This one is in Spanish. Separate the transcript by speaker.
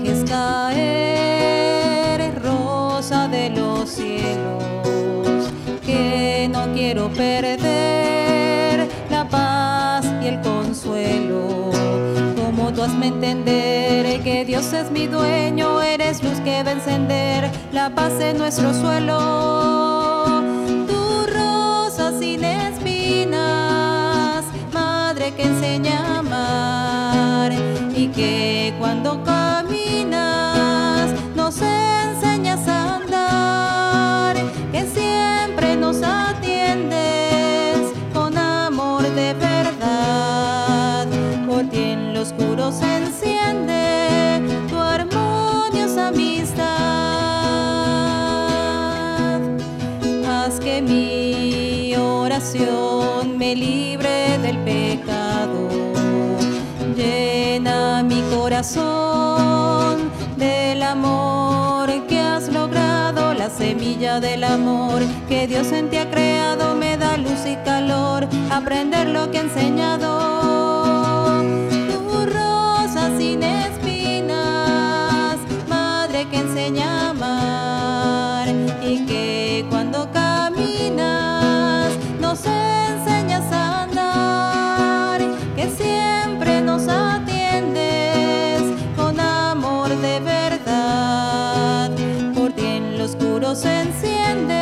Speaker 1: dejes caer, rosa de los cielos, que no quiero perder la paz y el consuelo. Como tú hazme entender que Dios es mi dueño, eres luz que va a encender la paz en nuestro suelo. Tu rosa sin espinas, madre que enseña a amar, y que cuando caminas nos enseñas a andar, que siempre nos atiendes con amor de verdad. Por ti en lo oscuro se enciende tu armoniosa amistad. Haz que mi oración me libre del pecado, llena mi corazón del amor que has logrado. La semilla del amor que Dios en ti ha creado me da luz y calor, aprender lo que ha enseñado. Tu rosa sin espinas, madre que enseña a amar, y que cuando caminas nos enseñas a andar, que siempre nos atiendes con amor de verdad. Por ti en lo oscuro se enciende